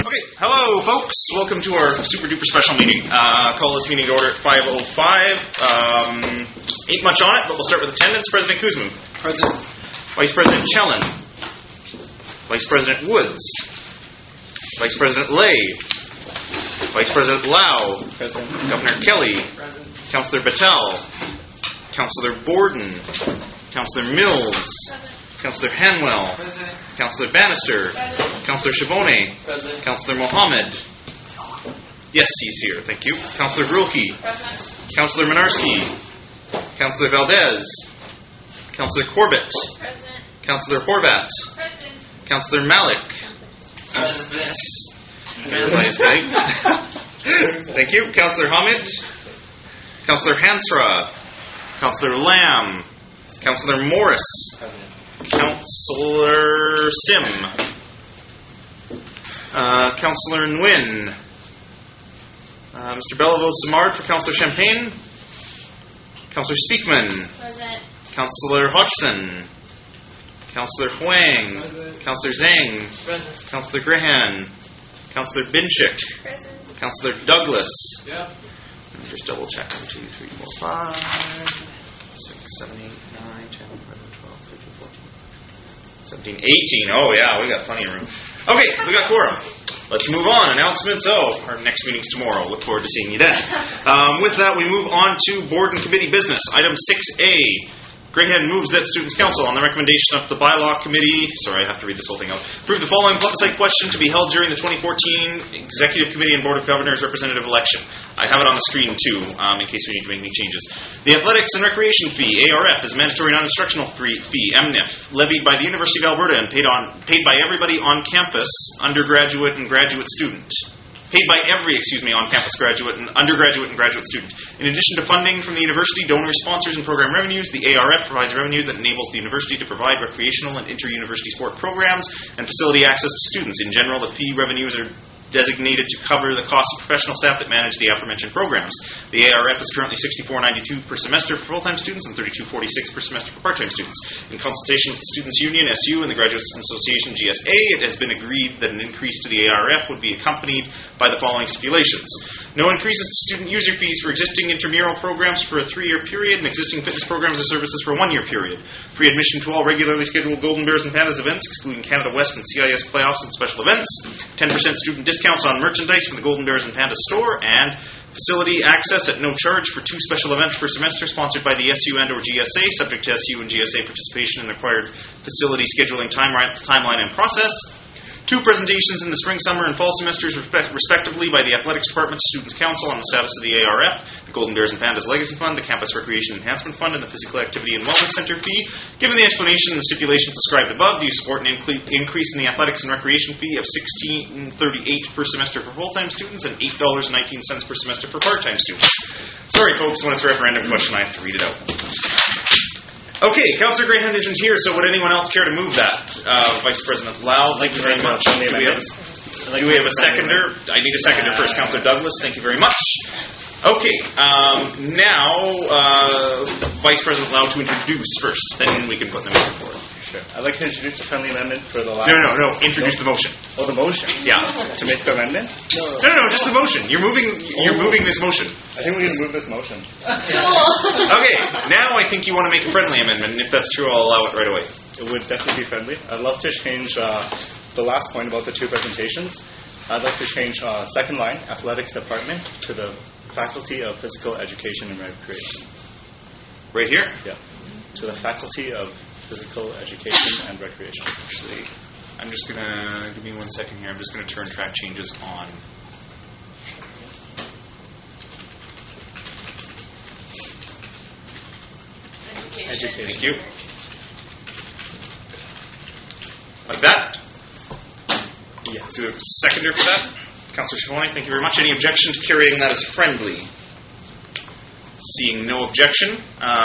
Okay, hello folks. Welcome to our super duper special meeting. Call this meeting to order at 5:05. Ain't much on it, but we'll start with attendance. President Kuzmu. Present. Vice President Chellan. Vice President Woods. Vice President Lay. Vice President Lau. Present. Governor Kelly. Present. Councillor Battelle. Councillor Borden. Councillor Mills. Present. Councillor Hanwell. Present. Councillor Bannister. Present. Councillor Chabone. Present. Councillor Mohammed. Yes, he's here. Thank you. Councillor Grulke. Present. Councillor Minarski. Councillor Valdez. Councillor Corbett. Present. Councillor Horvat. Present. Councillor Malik. Present. Thank you. Councillor Hamid. Councillor Hansra. Councillor Lamb. Councillor Morris. Present. Councillor Sim. Councillor Nguyen. Mr. Belleville Samard for Councillor Champagne. Councillor Speakman. Present. Councillor Hodgson. Councillor Huang. Present. Councillor Zhang. Present. Councillor Grehan. Councillor Binchik. Present. Councillor Douglas. Yep. Let me just double check. 1, 2, 3, 4, 5, 6, 7, 8, 9, 10, 11, 12, 13, 14, 17, 18. Oh, yeah, we got plenty of room. Okay, we got quorum. Let's move on. Announcements. Our next meeting's tomorrow. Look forward to seeing you then. With that, we move on to board and committee business. Item 6A. Greyhead moves that Students' Council, on the recommendation of the Bylaw Committee, sorry, I have to read this whole thing out, approve the following plebiscite question to be held during the 2014 Executive Committee and Board of Governors representative election. I have it on the screen, too, in case we need to make any changes. The Athletics and Recreation Fee, ARF, is a mandatory non-instructional fee, MNIF, levied by the University of Alberta and paid by everybody on campus, undergraduate and graduate student. Paid by every, on-campus graduate and undergraduate and graduate student. In addition to funding from the university, donors, sponsors, and program revenues, the ARF provides revenue that enables the university to provide recreational and inter-university sport programs and facility access to students. In general, the fee revenues are designated to cover the cost of professional staff that manage the aforementioned programs. The ARF is currently $64.92 per semester for full-time students and $32.46 per semester for part-time students. In consultation with the Students' Union, SU, and the Graduates Association, GSA, it has been agreed that an increase to the ARF would be accompanied by the following stipulations. No increases to student user fees for existing intramural programs for a 3-year period and existing fitness programs or services for a 1-year period. Free admission to all regularly scheduled Golden Bears and Pandas events, excluding Canada West and CIS playoffs and special events. 10% student discounts on merchandise from the Golden Bears and Pandas store, and facility access at no charge for 2 special events per semester sponsored by the SU and or GSA, subject to SU and GSA participation in the required facility scheduling timeline and process. 2 presentations in the spring, summer, and fall semesters respectively by the Athletics Department, Students' Council on the status of the ARF, the Golden Bears and Pandas Legacy Fund, the Campus Recreation Enhancement Fund, and the Physical Activity and Wellness Center fee. Given the explanation and the stipulations described above, do you support an increase in the Athletics and Recreation fee of $16.38 per semester for full-time students and $8.19 per semester for part-time students? Sorry, folks, when it's a referendum question, I have to read it out. Okay, Councillor Greyhound isn't here, so would anyone else care to move that? Vice President Lau, thank you very much. Do we have a seconder? I need a seconder first. Councillor Douglas, thank you very much. Okay, now Vice President Lau to introduce first, then we can put them in forward. Sure. I'd like to introduce the friendly amendment for the last... No, introduce the motion. Oh, the motion? Yeah. To make the amendment? No, just the motion. You're moving this motion. I think we're going to move this motion. Okay, now I think you want to make a friendly amendment, and if that's true, I'll allow it right away. It would definitely be friendly. I'd love to change the last point about the 2 presentations. I'd like to change second line, Athletics Department, to the Faculty of Physical Education and Recreation. Right here? Yeah. To the Faculty of Physical Education and Recreation. Actually, I'm just going to, give me 1 second here, I'm just going to turn track changes on. Education. Thank you. Like that? Yes. Do a seconder for that? Councillor Chavoni, thank you very much. Any objection to carrying that as friendly? Seeing no objection.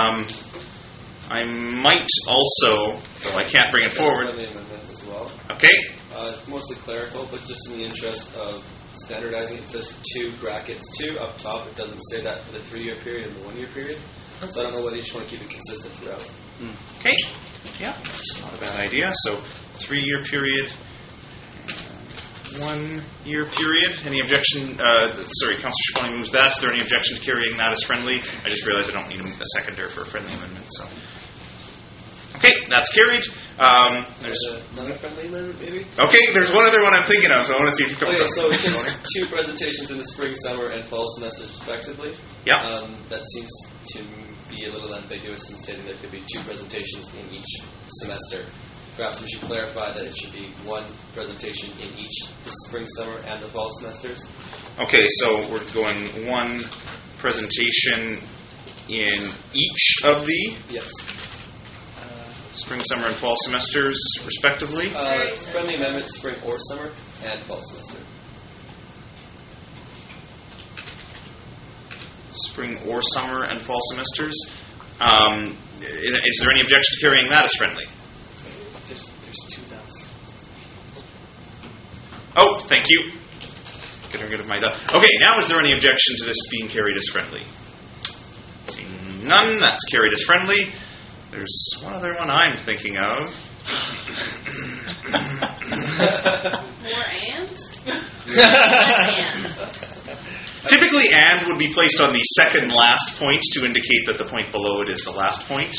I might also, though I can't bring it forward. Friendly amendment as well. Okay. Mostly clerical, but just in the interest of standardizing, it says 2 brackets 2 up top. It doesn't say that for the 3-year period and the 1-year period. So I don't know whether you just want to keep it consistent throughout. Okay. Yeah, that's not a bad idea. So 3-year period. 1-year period. Any objection? Councillor Cipollone moves that. Is there any objection to carrying that as friendly? I just realized I don't need a seconder for a friendly amendment. So, okay, that's carried. There's another friendly amendment, maybe? Okay, there's one other one I'm thinking of, so I want to see if you come Okay, up. so it's 2 presentations in the spring, summer, and fall semesters, respectively. Yeah. That seems to be a little ambiguous in stating there could be 2 presentations in each semester. Perhaps we should clarify that it should be 1 presentation in each the spring, summer, and the fall semesters. Okay, so we're going 1 presentation in each of the Yes. spring, summer, and fall semesters, respectively. Friendly amendment, spring or summer, and fall semester. Spring or summer and fall semesters. Is there any objection to carrying that as friendly? There's 2 thoughts. Oh, thank you. Getting rid of my duck. Okay, now is there any objection to this being carried as friendly? Seeing none, that's carried as friendly. There's one other one I'm thinking of. More and? Typically, and would be placed on the second last point to indicate that the point below it is the last point.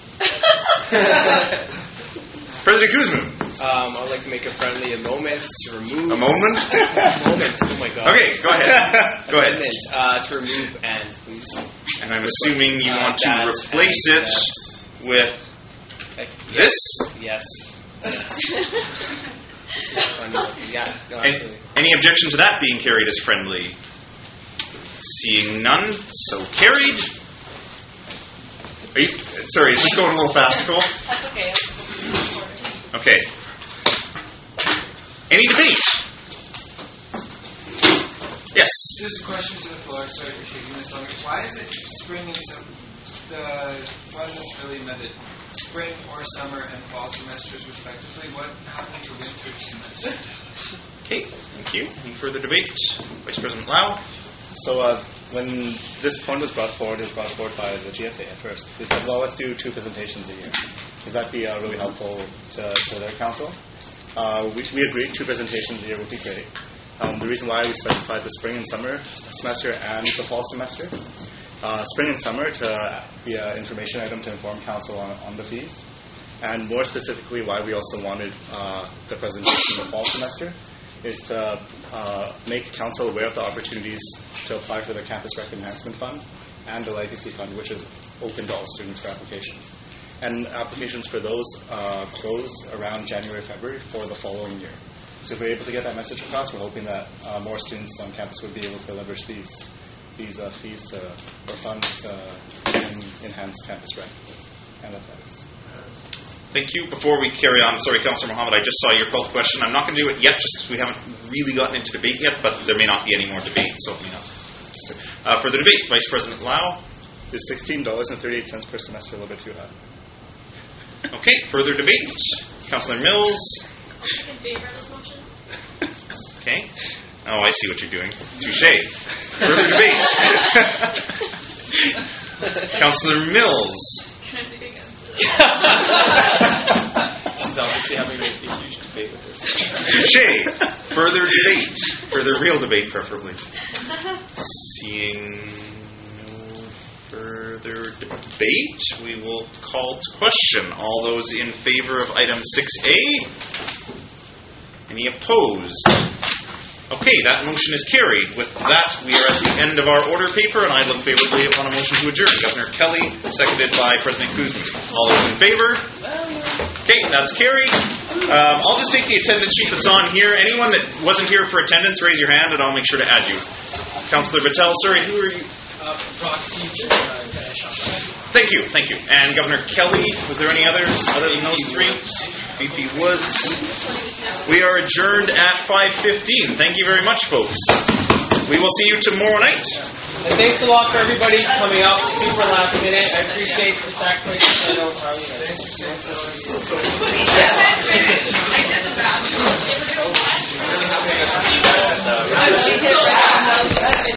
President Kuzma. I would like to make a friendly amendment to remove... A moment? Moment, oh my God. Okay, go ahead. Go ahead. Amendment to remove and, please. And I'm assuming you want to That replace and it yes. with Yes. this? Yes. Yes. This is friendly. Yeah, no, absolutely. Any objection to that being carried as friendly? Seeing none, so carried. Are you, sorry, is this going a little fast, Nicole? That's okay. Okay. Any debate? Yes. Just a question to the floor. Sorry for taking this longer. Why is it spring and the one really amended spring or summer and fall semesters respectively? What happened to winter semester? Okay, thank you. Any further debate? Vice President Lau? So when this point was brought forward, it was brought forward by the GSA at first. They said, well, let's do 2 presentations a year. Would that be really helpful to their council? We agreed 2 presentations a year would be great. The reason why we specified the spring and summer semester and the fall semester. Spring and summer to be an information item to inform council on the fees. And more specifically, why we also wanted the presentation in the fall semester is to make council aware of the opportunities to apply for the Campus Rec Enhancement Fund and the Legacy Fund, which is open to all students for applications. And applications for those close around January, February for the following year. So if we're able to get that message across, we're hoping that more students on campus would be able to leverage these fees or funds to enhance Campus Rec and athletics. Thank you. Before we carry on, sorry, Councillor Mohammed, I just saw your call to question. I'm not going to do it yet, just because we haven't really gotten into debate yet, but there may not be any more debate, so let me know. For the debate, Vice President Lau. Is $16.38 per semester a little bit too high? Okay, further debate. Councillor Mills. In favor of this motion? Okay. Oh, I see what you're doing. Touché. Further debate. Councillor Mills. Can I think against it? She's obviously having a huge debate with herself. Touché. Further debate. Further real debate, preferably. Seeing no further debate, we will call to question. All those in favor of item 6A? Any opposed? Okay, that motion is carried. With that, we are at the end of our order paper, and I look favorably upon a motion to adjourn. Governor Kelly, seconded by President Kuzma. All those in favor? Okay, that's carried. I'll just take the attendance sheet that's on here. Anyone that wasn't here for attendance, raise your hand, and I'll make sure to add you. Councillor Battelle, sorry, who are you? Proxy. Thank you. And Governor Kelly, was there any others other than those 3? VP Woods. We are adjourned at 5:15. Thank you very much, folks. We will see you tomorrow night. And thanks a lot for everybody coming out super last minute. I appreciate the sacrifice. I know Harley. Thanks for saying so.